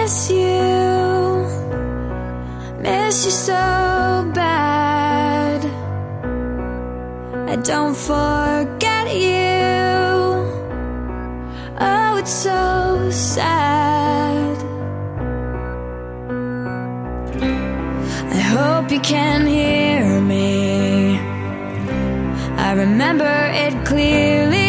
miss you so bad. I don't forget you. Oh, it's so sad. I hope you can hear me. I remember it clearly.